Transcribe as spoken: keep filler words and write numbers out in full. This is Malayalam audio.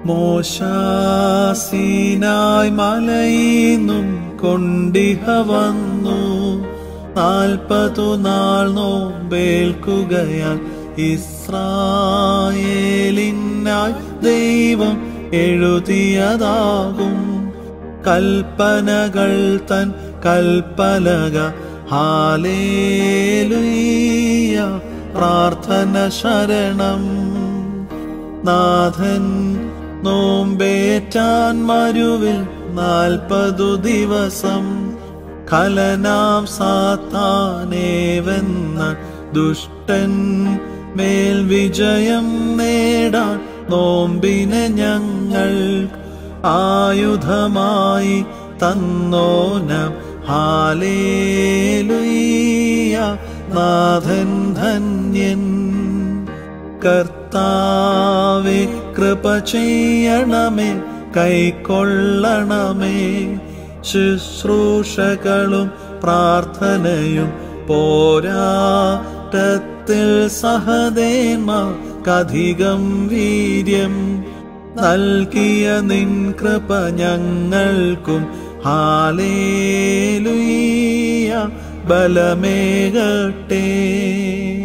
മോശെ സീനായ് മലയിന്നും കൊണ്ടിഹ വന്നു. നാൽപ്പതു നാൾ നോമ്പേൽക്കുകയാൽ ഇസ്രായേലിനായി ദൈവം എഴുതിയതാകും കൽപ്പനകൾ തൻ കൽപ്പലക. ഹല്ലേലൂയ, പ്രാർത്ഥന ശരണം. നാഥൻ നോമ്പേറ്റാൻ മരുവിൽ നാൽപ്പതു ദിവസം. കലനാം സാത്താനേവെന്ന ദുഷ്ടൻ മേൽ വിജയം നേടാൻ നോമ്പിനെ ഞങ്ങൾ ആയുധമായി തന്നോനം. ഹല്ലേലൂയ, നാഥൻ ധന്യൻ. കർത്താവേ, കൃപ ചെയ്യണമേ, കൈക്കൊള്ളണമേ ശുശ്രൂഷകളും പ്രാർത്ഥനയും. പോരാട്ടത്തിൽ സഹദേന്മാർക്കധികം വീര്യം നൽകിയ നിൻ കൃപ ഞങ്ങൾക്കും. ഹല്ലേലൂയ, ബലമേകട്ടെ.